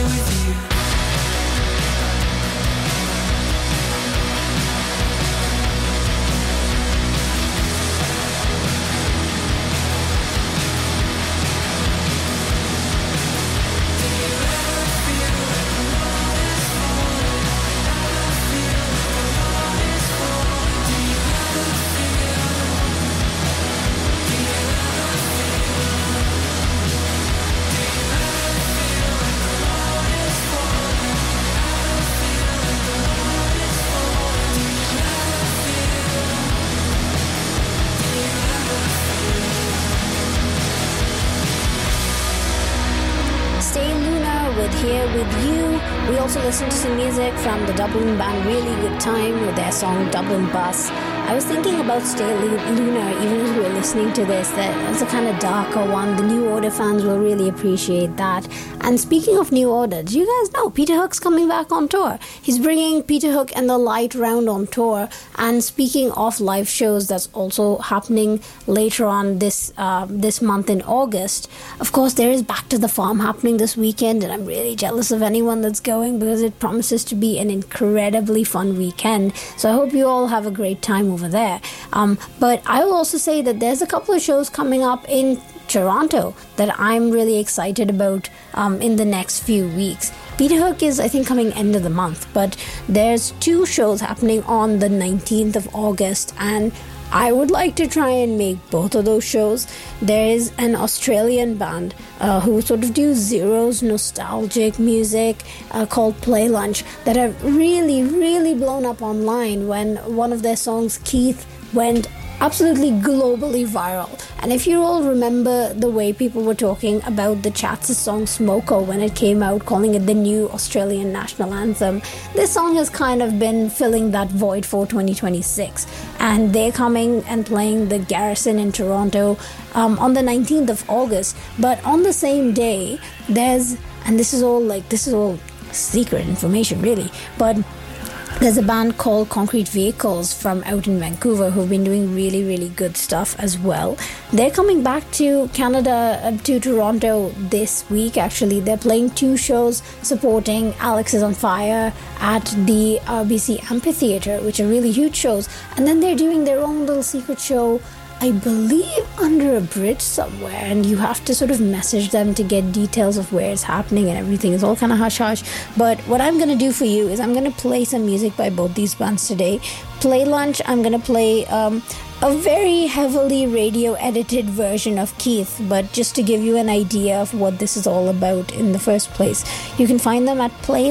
Here with you. We also listened to some music from the Dublin band Really Good Time with their song Dublin Bus. I was thinking about Stay Lunar even as we were listening to this, that it's a kind of darker one. The New Order fans will really appreciate that. And speaking of New Order, do you guys know Peter Hook's coming back on tour? He's bringing Peter Hook and the Light Round on tour. And speaking of live shows, that's also happening later on this month in August. Of course, there is Back to the Farm happening this weekend, and I'm really jealous of anyone that's going because it promises to be an incredibly fun weekend. So I hope you all have a great time over there. But I will also say that there's a couple of shows coming up in Toronto that I'm really excited about in the next few weeks. Peter Hook is, I think, coming end of the month, but there's 2 shows happening on the 19th of August, and I would like to try and make both of those shows. There is an Australian band who sort of do Zero's nostalgic music called Play Lunch that have really, really blown up online when one of their songs, Keith, went absolutely globally viral. And if you all remember the way people were talking about the Chats' song Smoko when it came out, calling it the new Australian national anthem, this song has kind of been filling that void for 2026. And they're coming and playing the Garrison in Toronto on the 19th of August. But on the same day, there's, and this is all secret information really, but there's a band called Concrete Vehicles from out in Vancouver who've been doing really, really good stuff as well. They're coming back to Canada, to Toronto this week actually. They're playing 2 shows supporting Alex is on Fire at the RBC Amphitheatre, which are really huge shows. And then they're doing their own little secret show, I believe under a bridge somewhere, and you have to sort of message them to get details of where it's happening and everything. It's all kind of hush-hush. But what I'm going to do for you is I'm going to play some music by both these bands today. Play Lunch, I'm going to play a very heavily radio-edited version of Keith, but just to give you an idea of what this is all about in the first place. You can find them at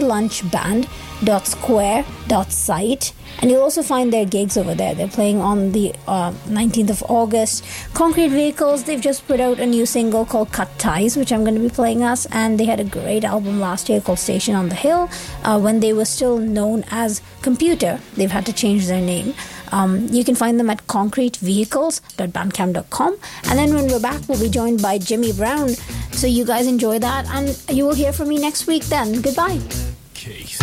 playlunchband.square.site, and you'll also find their gigs over there. They're playing on the 19th of August. Concrete Vehicles, they've just put out a new single called Cut Ties, which I'm going to be playing us, and they had a great album last year called Station on the Hill, when they were still known as Computer. They've had to change their name. You can find them at concretevehicles.bandcamp.com. And then when we're back, we'll be joined by Jimmy Brown. So you guys enjoy that, and you will hear from me next week then. Goodbye. Keith.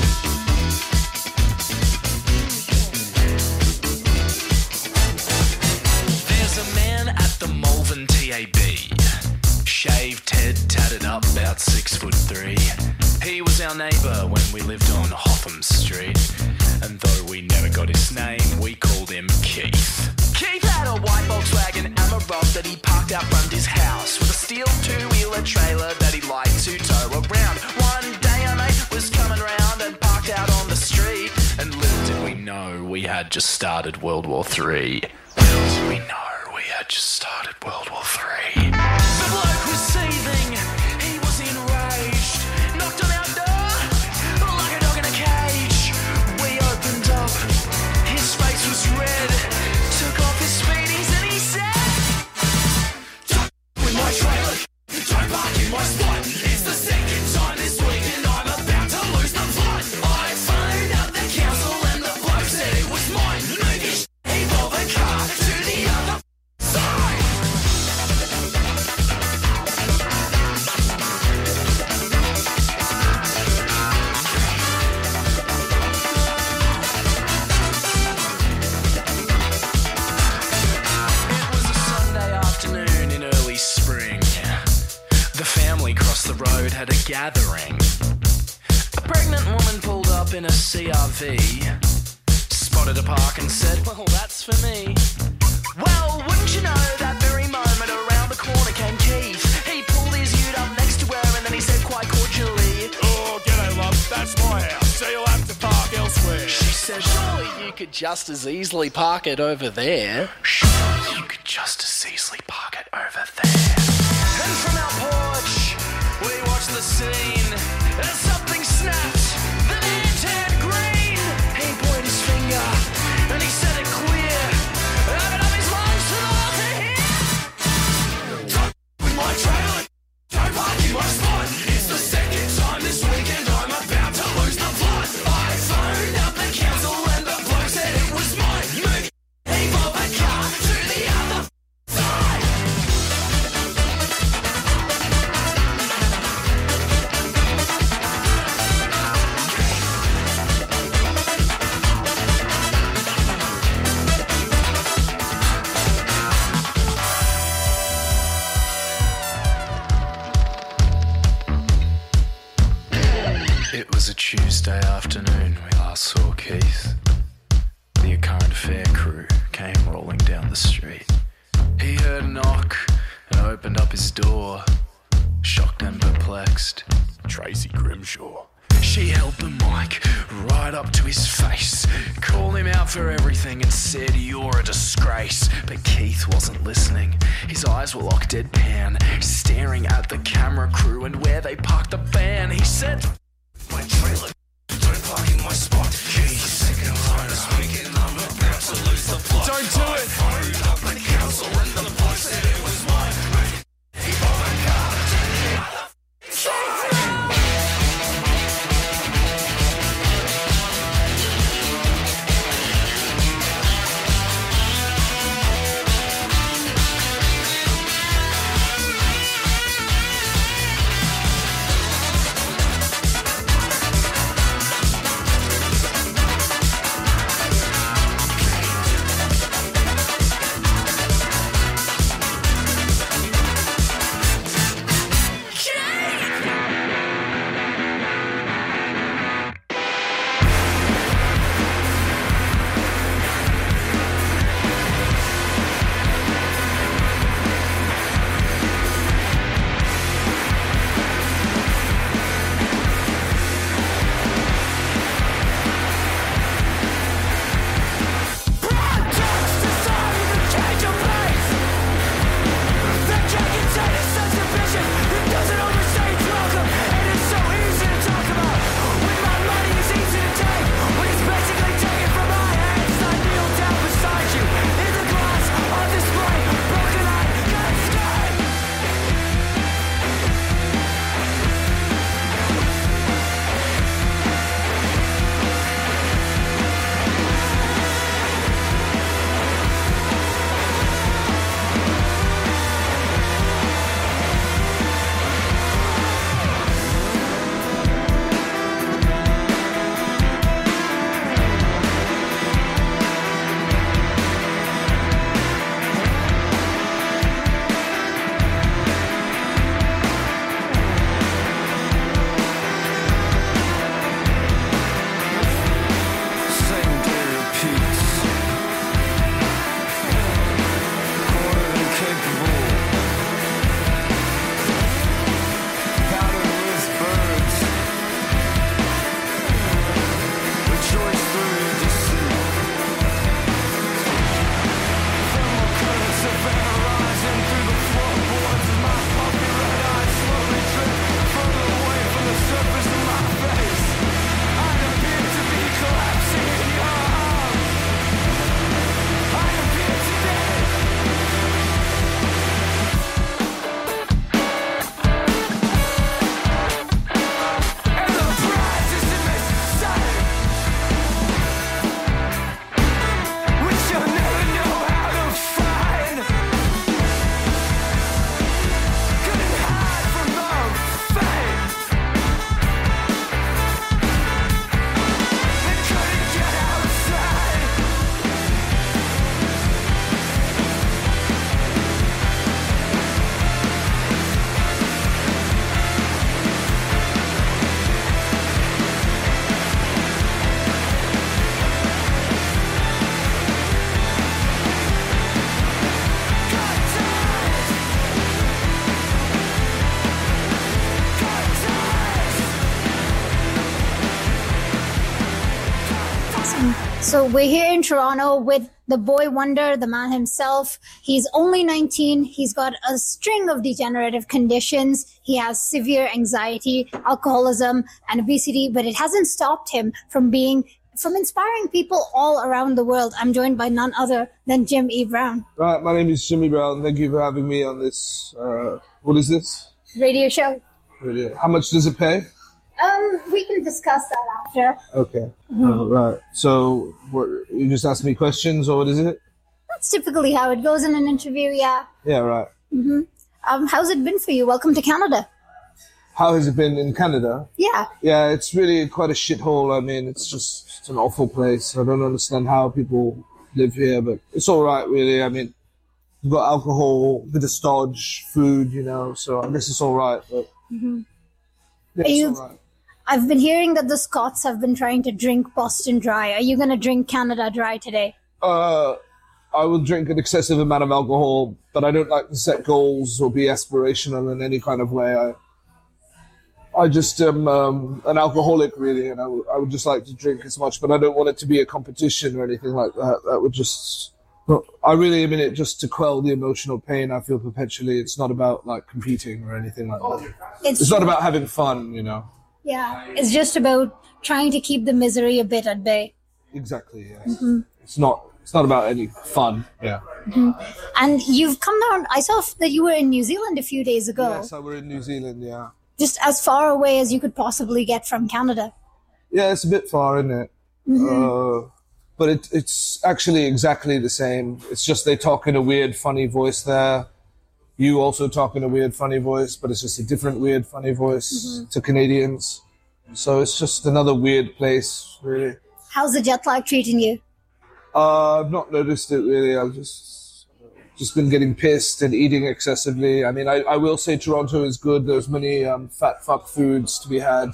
There's a man at the Malvern TAB. Shaved head, tatted up, about 6'3". He was our neighbour when we lived on Hotham Street. And though we never got his name, we called him Keith. Keith had a white Volkswagen Amarok that he parked out front his house with a steel 2-wheeler trailer that he liked to tow around. One day a mate was coming round and parked out on the street, and little did we know we had just started World War III. Little did we know we had just started World War III. The bloke was seething, he was enraged, knocked on our door like a dog in a cage. We opened up, his face was red, took off his speedies and he said, "Don't with my trailer, don't park in my spot. It's the second time this week and I'm about to lose the plot. I phoned up the council and the bloke said it was mine. Moving he pulled the car to the other side. neighbourhood had a gathering. A pregnant woman pulled up in a CRV, spotted a park and said, well, that's for me. Well, wouldn't you know, that very moment around the corner came Keith. He pulled his ute up next to her and then he said quite cordially, oh, g'day love, that's my house, so you'll have to park elsewhere. She said, surely you could just as easily park it over there. Surely you could just as easily park it over there. And from our porch, we watched the scene as something snapped. The man turned green. He pointed his finger and he said it clear. Open up his lungs for the world to hear. Don't with my trailer. Don't park in my spot. It's the second time this weekend I'm about to lose the plot. I phoned up the council and the bloke said it was mine. Move, he bought the car to the other side. It was a Tuesday afternoon we last saw Keith. The Current Affair crew came rolling down the street. He heard a knock and opened up his door, shocked and perplexed. Tracy Grimshaw. She held the mic right up to his face, called him out for everything and said, you're a disgrace. But Keith wasn't listening. His eyes were locked deadpan, staring at the camera crew and where they parked the van. He said, my trailer, don't park in my spot. Keith, second time this weekend I'm about to lose the plot. Don't do it. I phoned up the council and the bloke said it was mine. He bought my car to the other side. So we're here in Toronto with the boy wonder, the man himself. He's only 19. He's got a string of degenerative conditions. He has severe anxiety, alcoholism, and obesity, but it hasn't stopped him from inspiring people all around the world. I'm joined by none other than Jim E. Brown. Right, my name is Jimmy Brown. Thank you for having me on this. What is this? Radio show. Radio. How much does it pay? We can discuss that after. Okay. Right. So, you just ask me questions, or what is it? That's typically how it goes in an interview, yeah. Yeah, right. How's it been for you? Welcome to Canada. How has it been in Canada? Yeah. Yeah, it's really quite a shithole. I mean, it's an awful place. I don't understand how people live here, but it's all right, really. I mean, you've got alcohol, bit of stodge, food, so I guess it's all right. But yeah, it's all right. I've been hearing that the Scots have been trying to drink Boston Dry. Are you going to drink Canada Dry today? I will drink an excessive amount of alcohol, but I don't like to set goals or be aspirational in any kind of way. I just am an alcoholic, really, and I would just like to drink as much, but I don't want it to be a competition or anything like that. That would just... I really am in it just to quell the emotional pain I feel perpetually. It's not about, competing or anything like that. It's not about having fun, Yeah, it's just about trying to keep the misery a bit at bay. Exactly, yes. It's not about any fun, yeah. And you've come down... I saw that you were in New Zealand a few days ago. Yes, I were in New Zealand, yeah. Just as far away as you could possibly get from Canada. Yeah, it's a bit far, isn't it? But it's actually exactly the same. It's just they talk in a weird, funny voice there. You also talk in a weird, funny voice, but it's just a different weird, funny voice to Canadians. So it's just another weird place, really. How's the jet lag treating you? I've not noticed it, really. I've just been getting pissed and eating excessively. I mean, I will say Toronto is good. There's many fat fuck foods to be had.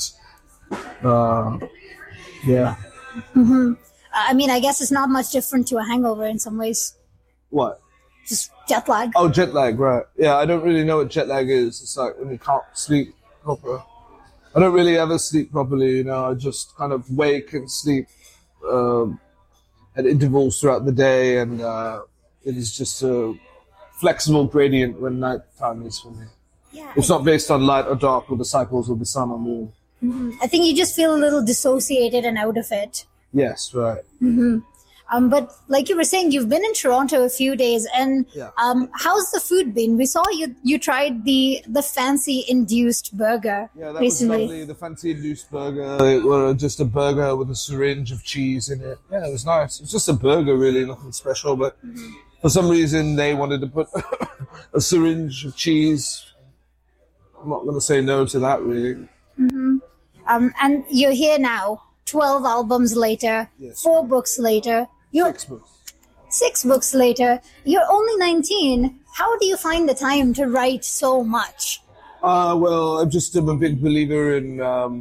Yeah. I mean, I guess it's not much different to a hangover in some ways. What? Just jet lag. Oh, jet lag, right. Yeah, I don't really know what jet lag is. It's like when you can't sleep proper. I don't really ever sleep properly, I just kind of wake and sleep at intervals throughout the day, and it is just a flexible gradient when night time is for me. Yeah. It's not based on light or dark or the cycles of the sun or moon. I think you just feel a little dissociated and out of it. Yes, right. But like you were saying, you've been in Toronto a few days, and how's the food been? We saw you tried the fancy induced burger recently. Was lovely. The fancy induced burger. It was just a burger with a syringe of cheese in it. Yeah, it was nice. It's just a burger, really, nothing special. But for some reason, they wanted to put a syringe of cheese. I'm not going to say no to that, really. And you're here now, 12 albums later, 4 books later. 6 books. 6 books later. You're only 19. How do you find the time to write so much? Well, I'm a big believer in...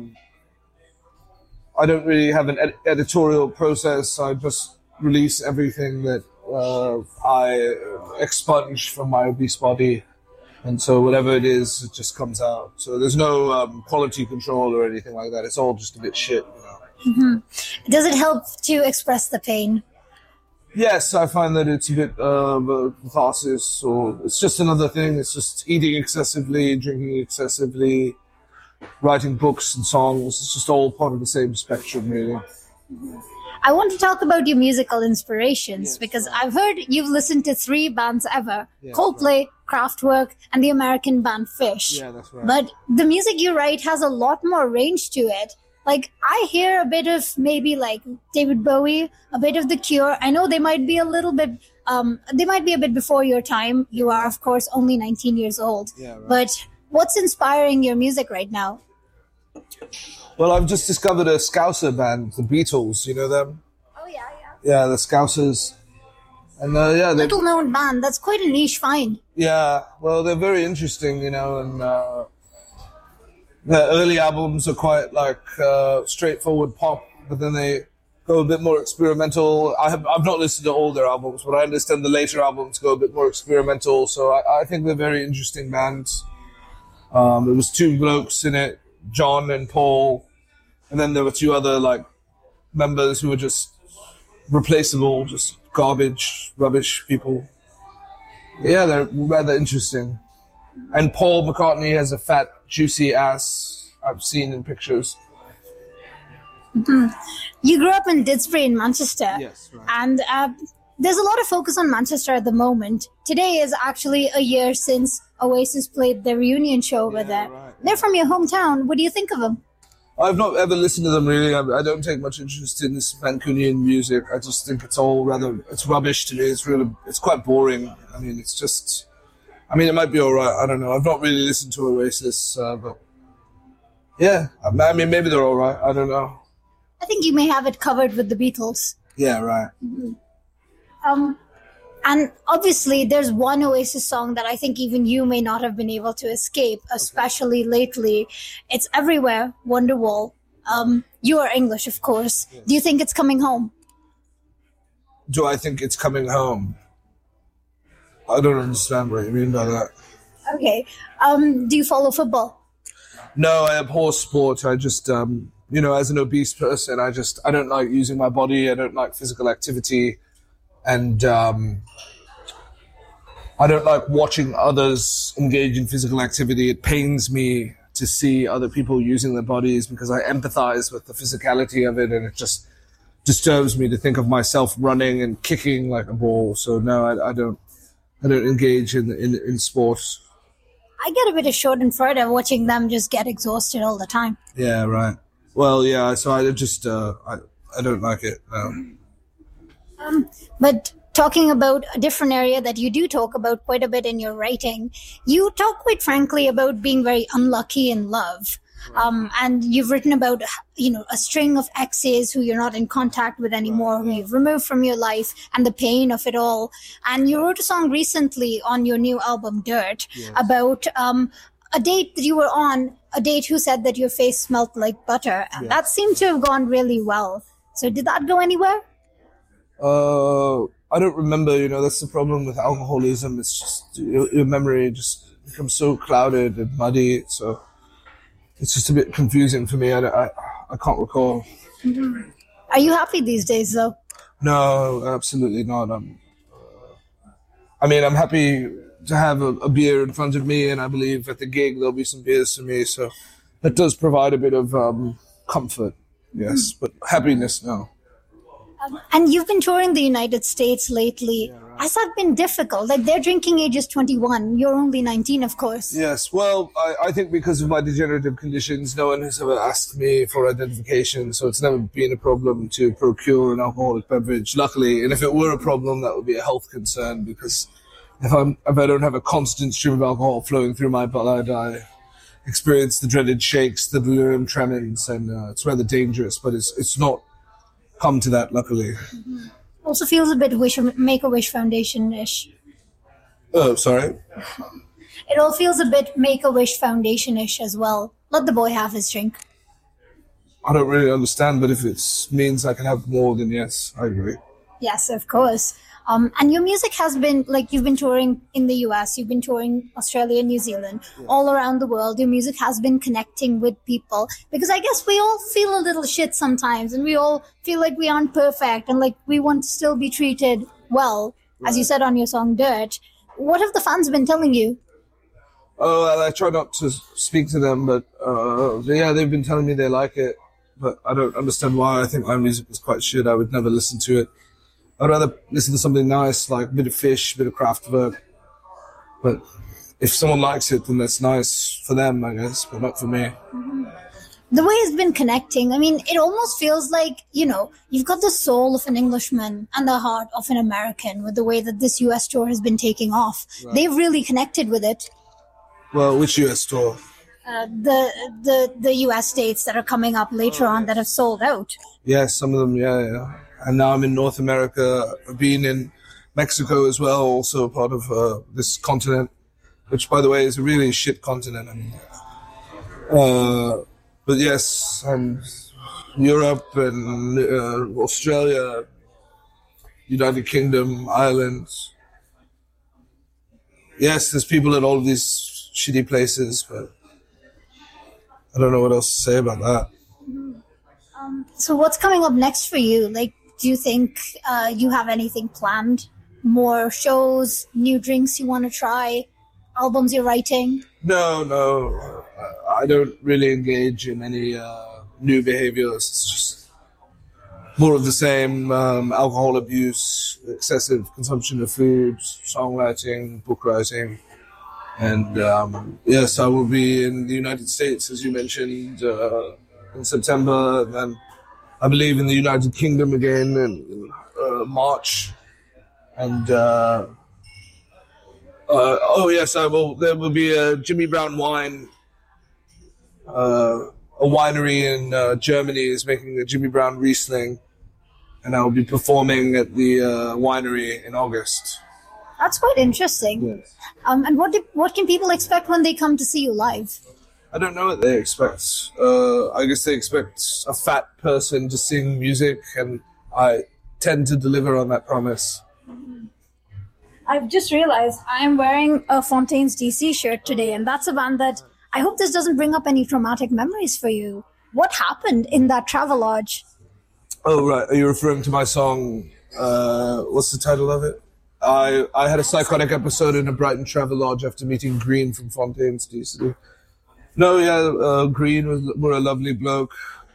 I don't really have an editorial process. I just release everything that I expunge from my obese body. And so whatever it is, it just comes out. So there's no quality control or anything like that. It's all just a bit shit, Does it help to express the pain? Yes, I find that it's a bit catharsis, or it's just another thing. It's just eating excessively, drinking excessively, writing books and songs. It's just all part of the same spectrum, really. I want to talk about your musical inspirations, because I've heard you've listened to 3 bands ever. Coldplay, Kraftwerk, and the American band Fish. Yeah, that's right. But the music you write has a lot more range to it. Like, I hear a bit of maybe like David Bowie, a bit of The Cure. I know they might be a little bit, they might be a bit before your time. You are, of course, only 19 years old. Yeah, right. But what's inspiring your music right now? Well, I've just discovered a Scouser band, the Beatles. You know them? Oh, yeah. Yeah, the Scousers. And little known band. That's quite a niche find. Yeah, well, they're very interesting, and their early albums are quite straightforward pop, but then they go a bit more experimental. I've not listened to all their albums, but I understand the later albums go a bit more experimental. So I think they're very interesting bands. There was 2 blokes in it, John and Paul, and then there were 2 other members who were just replaceable, just garbage, rubbish people. Yeah, they're rather interesting. And Paul McCartney has a fat, juicy ass I've seen in pictures. You grew up in Didsbury in Manchester. Yes, right. And there's a lot of focus on Manchester at the moment. Today is actually a year since Oasis played their reunion show over there. Right. They're from your hometown. What do you think of them? I've not ever listened to them really. I don't take much interest in this Mancunian music. I just think it's rubbish to me. It's quite boring. I mean, it might be all right. I don't know. I've not really listened to Oasis, but yeah. I mean, maybe they're all right. I don't know. I think you may have it covered with the Beatles. Yeah, right. And obviously, there's one Oasis song that I think even you may not have been able to escape, especially lately. It's everywhere, Wonderwall. You are English, of course. Yes. Do you think it's coming home? Do I think it's coming home? I don't understand what you mean by that. Okay. Do you follow football? No, I abhor sport. I just, as an obese person, I don't like using my body. I don't like physical activity. And I don't like watching others engage in physical activity. It pains me to see other people using their bodies because I empathize with the physicality of it, and it just disturbs me to think of myself running and kicking like a ball. So no, I don't engage in sports. I get a bit of schadenfreude watching them just get exhausted all the time. Yeah, right. Well, yeah. So I just I don't like it. No. But talking about a different area that you do talk about quite a bit in your writing, you talk quite frankly about being very unlucky in love. And you've written about, a string of exes who you're not in contact with anymore, who you've removed from your life, and the pain of it all. And you wrote a song recently on your new album, Dirt, about a date that you were on, a date who said that your face smelled like butter. And that seemed to have gone really well. So did that go anywhere? I don't remember, that's the problem with alcoholism. It's just, your memory just becomes so clouded and muddy. So it's just a bit confusing for me. I can't recall. Mm-hmm. Are you happy these days, though? No, absolutely not. I'm happy to have a beer in front of me, and I believe at the gig there'll be some beers for me. So that does provide a bit of comfort, yes, but happiness, no. And you've been touring the United States lately. Yeah, right. Has that been difficult? Like, their drinking age is 21. You're only 19, of course. Yes. Well, I think because of my degenerative conditions, no one has ever asked me for identification, so it's never been a problem to procure an alcoholic beverage, luckily. And if it were a problem, that would be a health concern, because if I don't have a constant stream of alcohol flowing through my blood, I experience the dreaded shakes, the delirium tremens, and it's rather dangerous, but it's not come to that, luckily. Mm-hmm. Also feels a bit Make-A-Wish Foundation-ish. Oh, sorry? It all feels a bit Make-A-Wish Foundation-ish as well. Let the boy have his drink. I don't really understand, but if it means I can have more, then yes, I agree. Yes, of course. And your music has been, like, you've been touring in the US, you've been touring Australia, New Zealand, all around the world. Your music has been connecting with people, because I guess we all feel a little shit sometimes, and we all feel like we aren't perfect, and like we want to still be treated well, as you said on your song Dirt. What have the fans been telling you? Oh, well, I try not to speak to them, but yeah, they've been telling me they like it, but I don't understand why. I think my music is quite shit. I would never listen to it. I'd rather listen to something nice, like a bit of Fish, a bit of Kraftwerk. But if someone likes it, then that's nice for them, I guess, but not for me. Mm-hmm. The way it's been connecting, I mean, it almost feels like, you've got the soul of an Englishman and the heart of an American with the way that this US tour has been taking off. Right. They've really connected with it. Well, which US tour? The US dates that are coming up later on that have sold out. Yeah, some of them, yeah. And now I'm in North America. I've been in Mexico as well, also part of this continent, which, by the way, is a really shit continent. I mean, but yes, and Europe and Australia, United Kingdom, Ireland. Yes, there's people at all of these shitty places, but I don't know what else to say about that. So what's coming up next for you? Like, Do you think you have anything planned? More shows, new drinks you want to try, albums you're writing? No. I don't really engage in any new behaviors. It's just more of the same: alcohol abuse, excessive consumption of food, songwriting, book writing. And yes, I will be in the United States, as you mentioned, in September. Then I believe in the United Kingdom again in March. And yes, I will. There will be a Jimmy Brown wine. A winery in Germany is making a Jimmy Brown Riesling, and I will be performing at the winery in August. That's quite interesting. Yes. And what can people expect when they come to see you live? I don't know what they expect. I guess they expect a fat person to sing music, and I tend to deliver on that promise. I've just realized I'm wearing a Fontaines DC shirt today, and that's a band that I hope this doesn't bring up any traumatic memories for you. What happened in that Travelodge? Oh, right. Are you referring to my song? What's the title of it? I had a psychotic episode in a Brighton Travelodge after meeting Green from Fontaines DC. No, yeah, Green were a lovely bloke.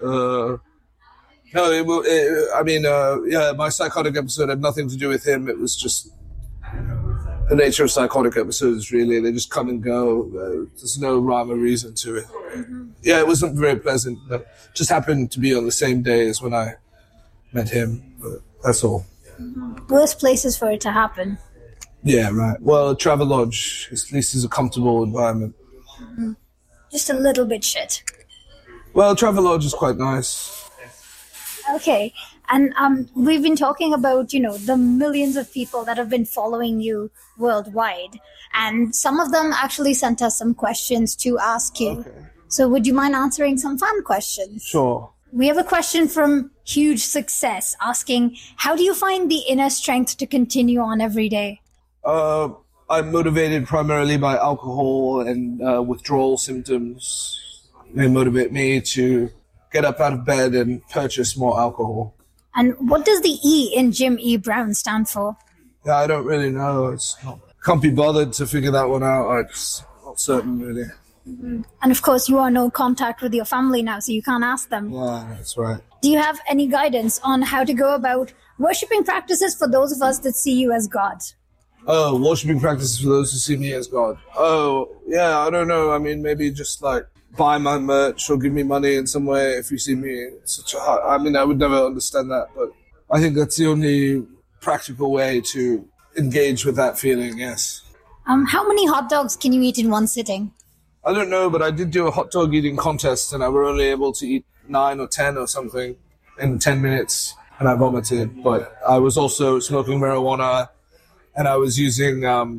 My psychotic episode had nothing to do with him. It was just the nature of psychotic episodes, really. They just come and go. There's no rhyme or reason to it. Mm-hmm. Yeah, it wasn't very pleasant. It just happened to be on the same day as when I met him. But that's all. Mm-hmm. Worst places for it to happen. Yeah, right. Well, a Travelodge, at least, is a comfortable environment. Mm-hmm. Just a little bit shit. Well, Travelodge is quite nice. Okay. And we've been talking about, the millions of people that have been following you worldwide. And some of them actually sent us some questions to ask you. Okay. So would you mind answering some fan questions? Sure. We have a question from Huge Success asking, how do you find the inner strength to continue on every day? I'm motivated primarily by alcohol and withdrawal symptoms. They motivate me to get up out of bed and purchase more alcohol. And what does the E in Jim E. Brown stand for? Yeah, I don't really know. Can't be bothered to figure that one out. I'm not certain, really. Mm-hmm. And of course, you are no contact with your family now, so you can't ask them. Yeah, that's right. Do you have any guidance on how to go about worshipping practices for those of us that see you as God? Oh, worshipping practices for those who see me as God. Oh, yeah, I don't know. I mean, maybe just buy my merch or give me money in some way if you see me. I would never understand that, but I think that's the only practical way to engage with that feeling, yes. How many hot dogs can you eat in one sitting? I don't know, but I did do a hot dog eating contest and I were only able to eat 9 or 10 or something in 10 minutes and I vomited. But I was also smoking marijuana and I was using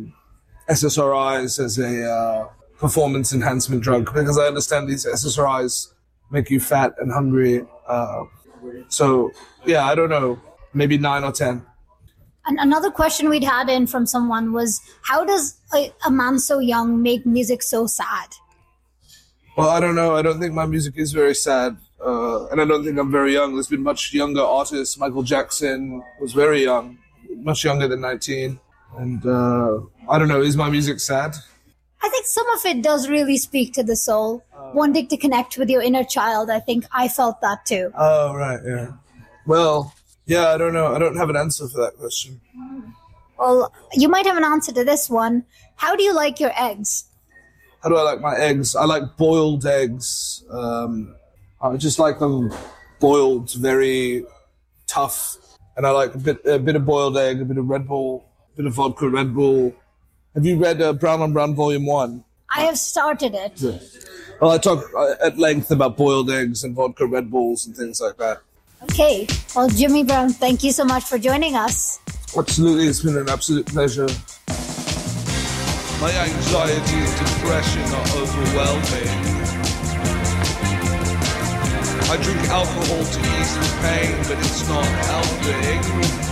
SSRIs as a performance enhancement drug because I understand these SSRIs make you fat and hungry. So, yeah, I don't know, maybe 9 or 10. And another question we'd had in from someone was, how does a man so young make music so sad? Well, I don't know. I don't think my music is very sad. And I don't think I'm very young. There's been much younger artists. Michael Jackson was very young, much younger than 19. And I don't know. Is my music sad? I think some of it does really speak to the soul. Wanting to connect with your inner child. I think I felt that too. Oh, right. Yeah. Well, yeah, I don't know. I don't have an answer for that question. Well, you might have an answer to this one. How do you like your eggs? How do I like my eggs? I like boiled eggs. I just like them boiled, very tough. And I like a bit of boiled egg, a bit of Red Bull, a bit of vodka Red Bull. Have you read Brown on Brown Volume 1? I have started it. Yeah. Well, I talk at length about boiled eggs and vodka Red Bulls and things like that. Okay. Well, Jimmy Brown, thank you so much for joining us. Absolutely. It's been an absolute pleasure. My anxiety and depression are overwhelming. I drink alcohol to ease the pain, but it's not helping.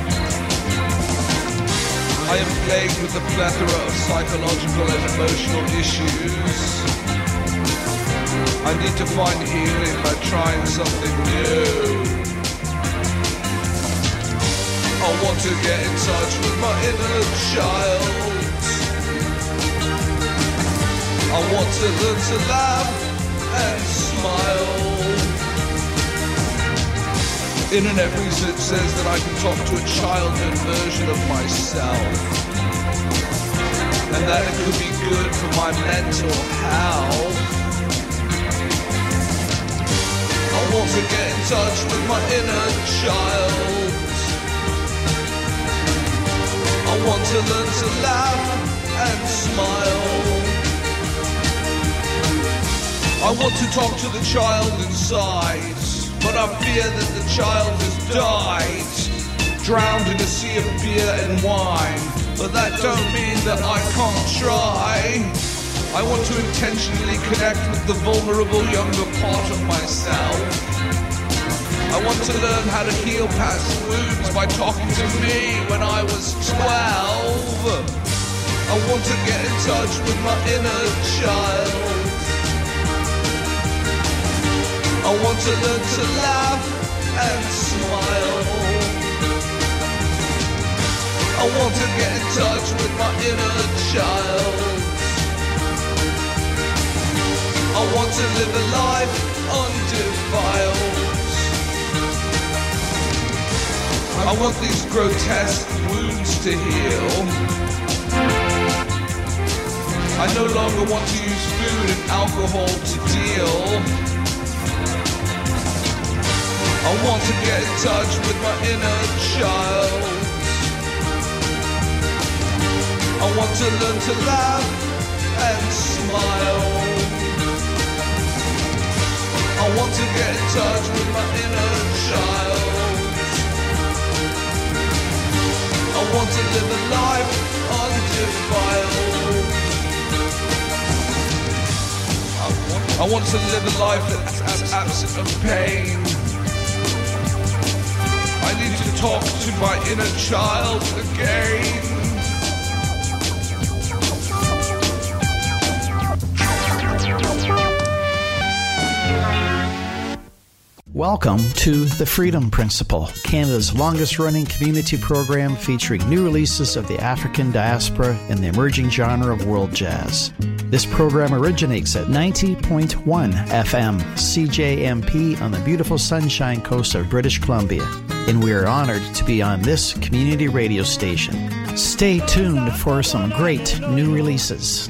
I am plagued with a plethora of psychological and emotional issues. I need to find healing by trying something new. to get in touch with my inner child. I want to learn to laugh and smile. In an every it says that I can talk to a childhood version of myself, and that it could be good for my mental health. I want to get in touch with my inner child. I want to learn to laugh and smile. I want to talk to the child inside, but I fear that the child has died, drowned in a sea of beer and wine. But that don't mean that I can't try. I want to intentionally connect with the vulnerable younger part of myself. I want to learn how to heal past wounds by talking to me when I was 12. I want to get in touch with my inner child. I want to learn to laugh and smile. I want to get in touch with my inner child. I want to live a life undefiled. I want these grotesque wounds to heal. I no longer want to use food and alcohol to deal. I want to get in touch with my inner child. I want to learn to laugh and smile. I want to get in touch with my inner child. I want to live a life undefiled. I want to live a life that's absent of pain. I need to talk to my inner child again. Welcome to The Freedom Principle, Canada's longest-running community program featuring new releases of the African diaspora and the emerging genre of world jazz. This program originates at 90.1 FM CJMP on the beautiful Sunshine Coast of British Columbia, and we are honored to be on this community radio station. Stay tuned for some great new releases.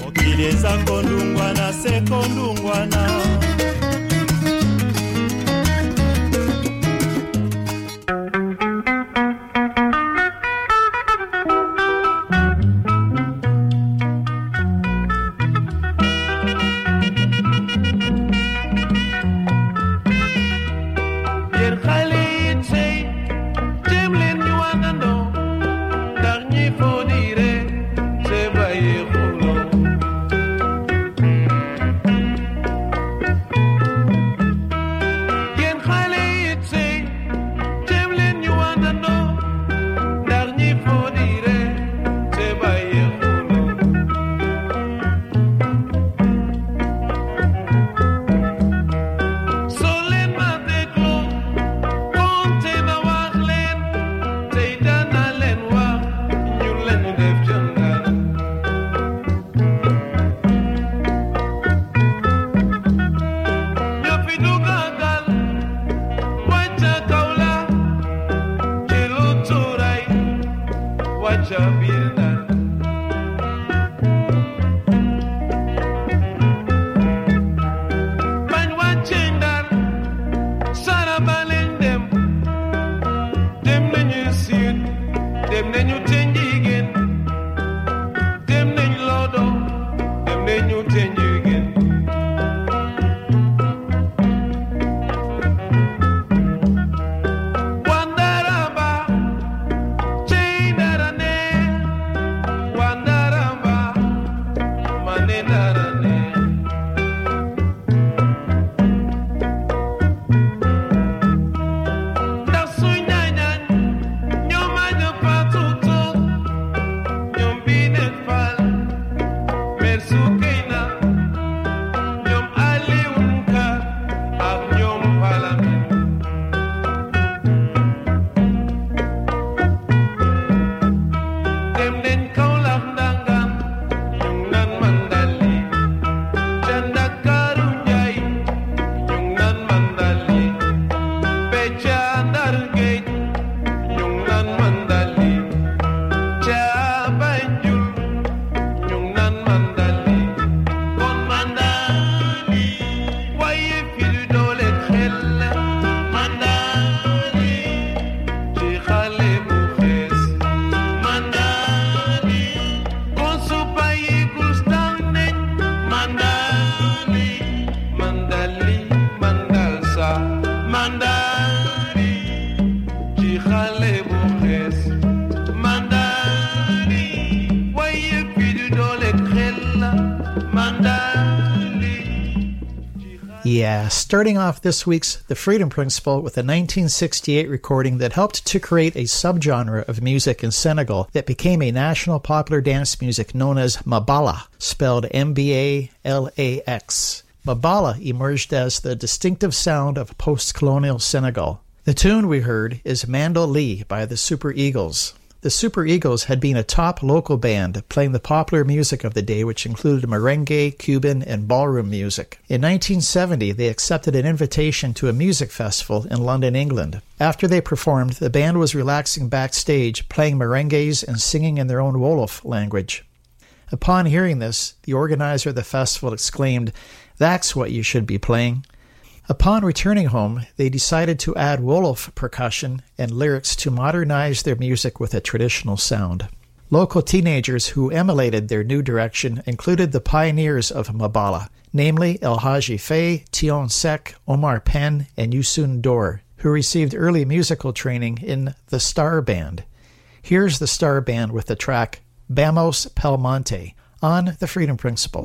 Mandani, Chihale Bujes, Mandani, Waye Pidu Dole Krella, Mandani. Yeah, starting off this week's The Freedom Principle with a 1968 recording that helped to create a subgenre of music in Senegal that became a national popular dance music known as Mbala, spelled M-B-A-L-A-X. Mbala emerged as the distinctive sound of post-colonial Senegal. The tune we heard is Mando Lee by the Super Eagles. The Super Eagles had been a top local band playing the popular music of the day, which included merengue, Cuban, and ballroom music. In 1970, they accepted an invitation to a music festival in London, England. After they performed, the band was relaxing backstage, playing merengues and singing in their own Wolof language. Upon hearing this, the organizer of the festival exclaimed, "That's what you should be playing." Upon returning home, they decided to add Wolof percussion and lyrics to modernize their music with a traditional sound. Local teenagers who emulated their new direction included the pioneers of Mbala, namely El Hadji Faye, Tion Sek, Omar Penn, and Youssou N'Dour, who received early musical training in the Star Band. Here's the Star Band with the track Vamos Pel Monte on The Freedom Principle.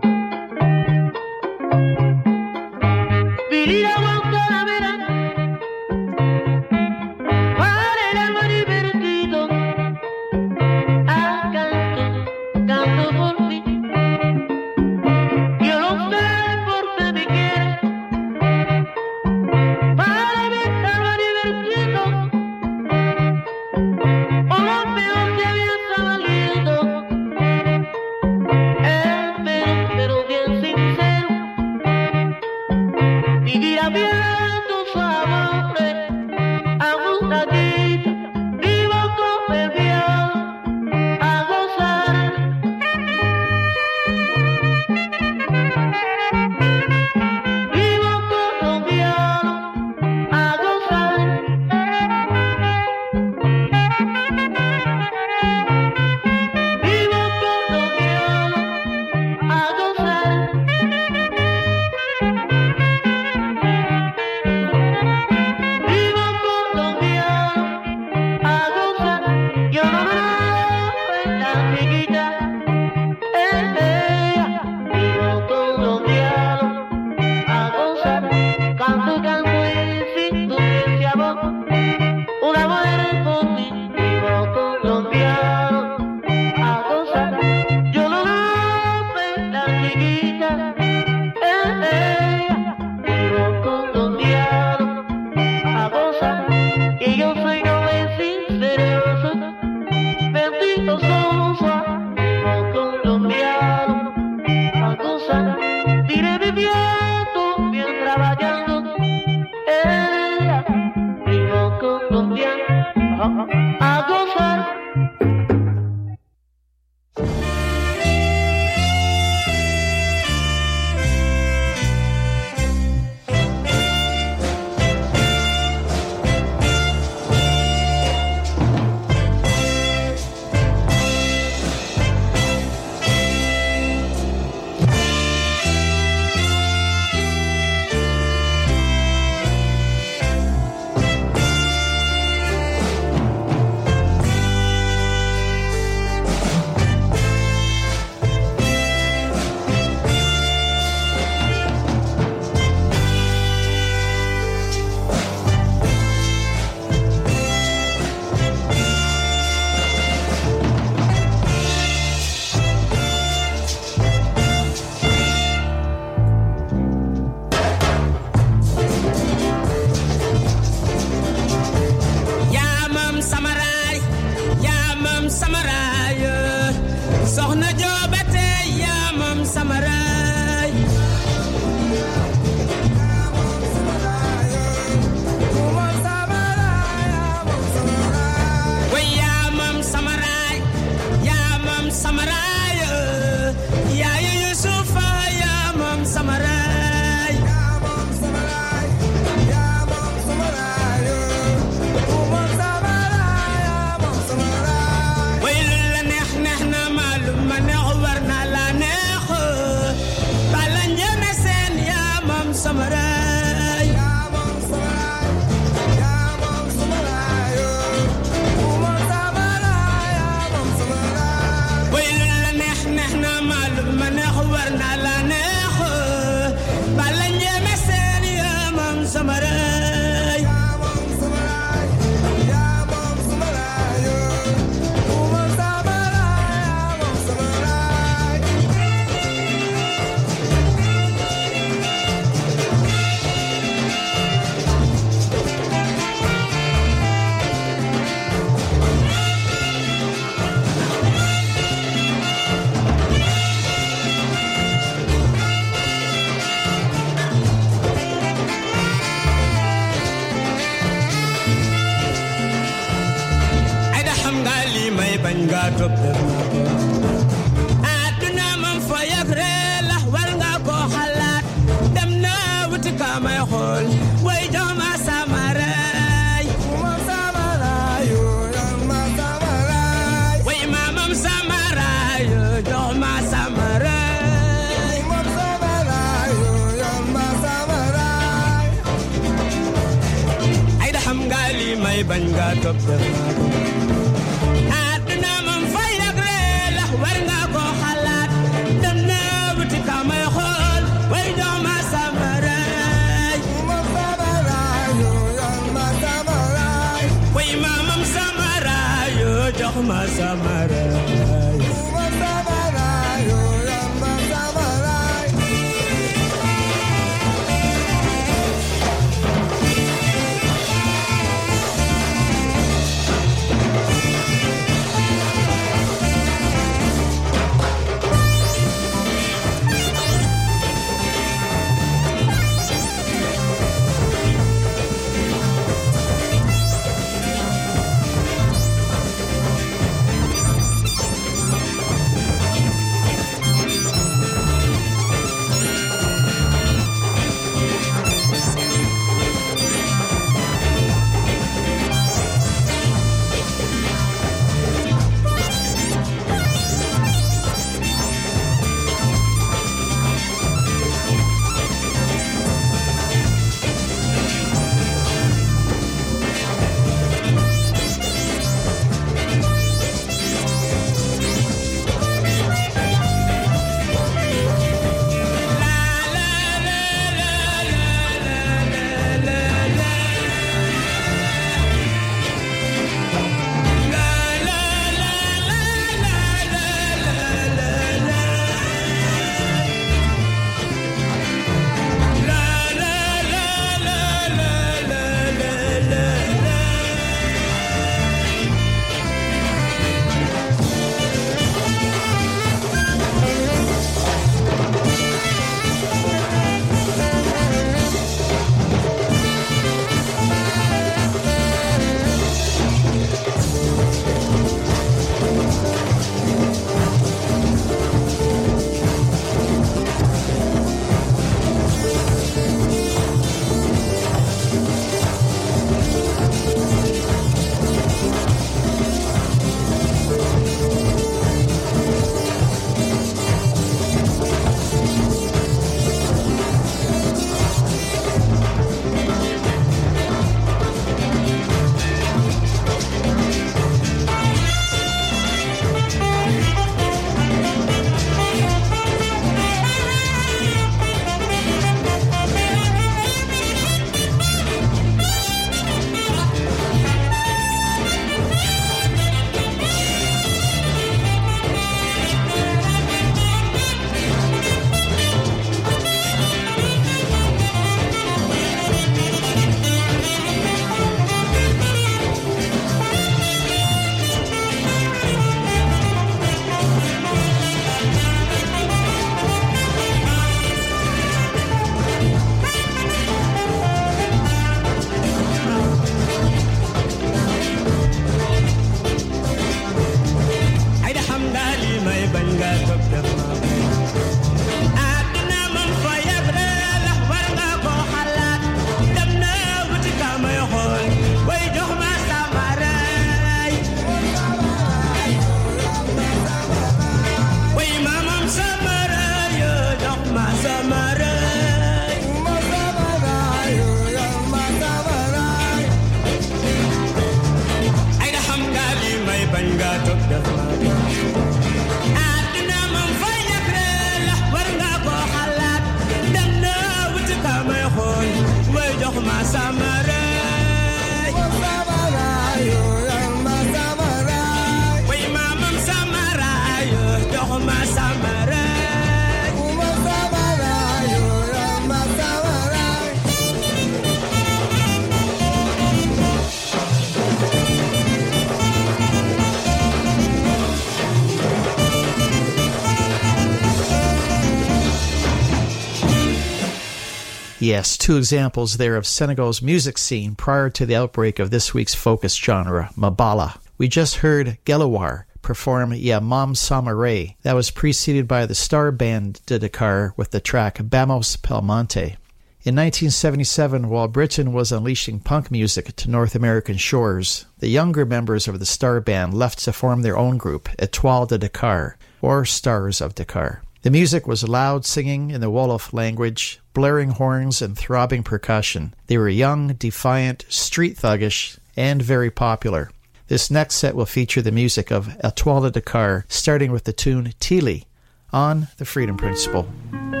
Yes, two examples there of Senegal's music scene prior to the outbreak of this week's focus genre, Mabala. We just heard Gelawar perform Ya Mam Samare. That was preceded by the Star Band de Dakar with the track Bamos Pelmonte. In 1977, while Britain was unleashing punk music to North American shores, the younger members of the Star Band left to form their own group, Étoiles de Dakar, or Stars of Dakar. The music was loud singing in the Wolof language, blaring horns and throbbing percussion. They were young, defiant, street thuggish, and very popular. This next set will feature the music of Étoiles de Dakar, starting with the tune Tili on The Freedom Principle.